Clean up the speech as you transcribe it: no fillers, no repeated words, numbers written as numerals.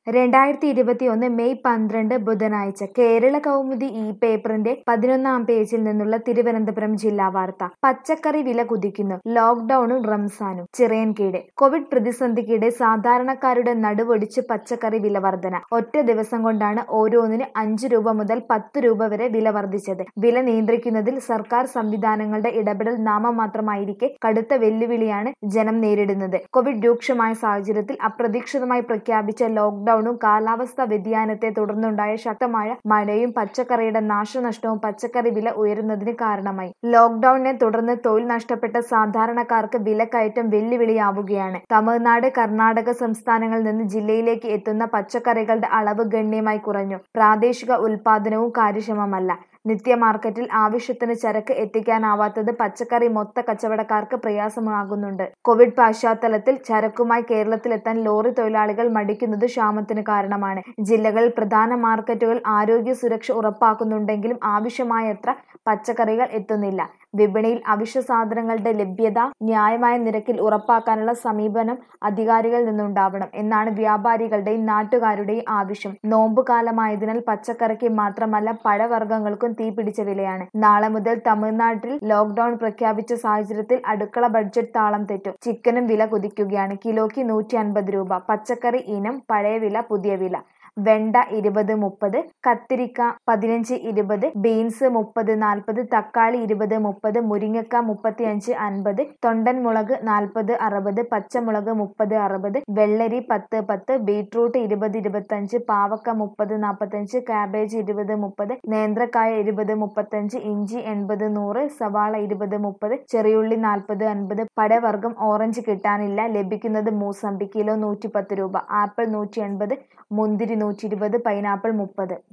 2021 May 12 ബുധനാഴ്ച കേരള കൗമുദി ഈ പേപ്പറിന്റെ 11-ാം പേജിൽ നിന്നുള്ള തിരുവനന്തപുരം ജില്ലാ വാർത്ത. പച്ചക്കറി വില കുതിക്കുന്നു. ലോക്ഡൌണും റംസാനും. ചിറയൻകീഴ്. കോവിഡ് പ്രതിസന്ധിക്കിടെ സാധാരണക്കാരുടെ നടുവൊടിച്ച് പച്ചക്കറി വില വർധന. ഒറ്റ ദിവസം കൊണ്ടാണ് ഓരോന്നിന് 5 രൂപ മുതൽ 10 രൂപ വരെ വില വർദ്ധിച്ചത്. വില നിയന്ത്രിക്കുന്നതിൽ സർക്കാർ സംവിധാനങ്ങളുടെ ഇടപെടൽ നാമമാത്രമായിരിക്കെ കടുത്ത വെല്ലുവിളിയാണ് ജനം നേരിടുന്നത്. കോവിഡ് രൂക്ഷമായ സാഹചര്യത്തിൽ അപ്രതീക്ഷിതമായി പ്രഖ്യാപിച്ച ലോക്ഡൌണും കാലാവസ്ഥാ വ്യതിയാനത്തെ തുടർന്നുണ്ടായ ശക്തമായ മഴയും പച്ചക്കറിയുടെ നാശനഷ്ടവും പച്ചക്കറി വില ഉയരുന്നതിന് കാരണമായി. ലോക്ഡൌണിനെ തുടർന്ന് തൊഴിൽ നഷ്ടപ്പെട്ട സാധാരണക്കാർക്ക് വിലക്കയറ്റം വെല്ലുവിളിയാവുകയാണ്. തമിഴ്നാട്, കർണാടക സംസ്ഥാനങ്ങളിൽ നിന്ന് ജില്ലയിലേക്ക് എത്തുന്ന പച്ചക്കറികളുടെ അളവ് ഗണ്യമായി കുറഞ്ഞു. പ്രാദേശിക ഉൽപാദനവും കാര്യക്ഷമമല്ല. നിത്യ മാർക്കറ്റിൽ ആവശ്യത്തിന് ചരക്ക് എത്തിക്കാനാവാത്തത് പച്ചക്കറി മൊത്ത കച്ചവടക്കാർക്ക് പ്രയാസമാകുന്നുണ്ട്. കോവിഡ് പശ്ചാത്തലത്തിൽ ചരക്കുമായി കേരളത്തിലെത്താൻ ലോറി തൊഴിലാളികൾ മടിക്കുന്നത് ക്ഷാമത്തിന് കാരണമാണ്. ജില്ലകളിൽ പ്രധാന മാർക്കറ്റുകൾ ആരോഗ്യ സുരക്ഷ ഉറപ്പാക്കുന്നുണ്ടെങ്കിലും ആവശ്യമായത്ര പച്ചക്കറികൾ എത്തുന്നില്ല. വിപണിയിൽ അവശ്യ സാധനങ്ങളുടെ ലഭ്യത ന്യായമായ നിരക്കിൽ ഉറപ്പാക്കാനുള്ള സമീപനം അധികാരികളിൽ നിന്നുണ്ടാവണം എന്നാണ് വ്യാപാരികളുടെയും നാട്ടുകാരുടെയും ആവശ്യം. നോമ്പുകാലമായതിനാൽ പച്ചക്കറിക്ക് മാത്രമല്ല പഴവർഗ്ഗങ്ങൾക്കും തീപിടിച്ച വിലയാണ്. നാളെ മുതൽ തമിഴ്നാട്ടിൽ ലോക്ഡൌൺ പ്രഖ്യാപിച്ച സാഹചര്യത്തിൽ അടുക്കള ബഡ്ജറ്റ് താളം തെറ്റും. ചിക്കനും വില കുതിക്കുകയാണ്. കിലോയ്ക്ക് 150 രൂപ. പച്ചക്കറി ഇനം പഴയ വില പുതിയ വില. വെണ്ട 20-30, കത്തിരിക്ക 15-20, ബീൻസ് 30-40, തക്കാളി 20-30, മുരിങ്ങക്ക 35-50, തൊണ്ടൻ മുളക് 40-60, പച്ചമുളക് 30-60, വെള്ളരി 10-10, ബീട്രൂട്ട് 20-25, പാവക്ക 30-45, കാബേജ് 20-30, നേന്ത്രക്കായ 20-35, ഇഞ്ചി 80-100, സവാള 20-30, ചെറിയുള്ളി 40-50. പഴവർഗ്ഗം ഓറഞ്ച് കിട്ടാനില്ല. ലഭിക്കുന്നത് മൂസമ്പി. കിലോ 110 രൂപ. ആപ്പിൾ 180, മുന്തിരി 120, പൈനാപ്പിൾ 30.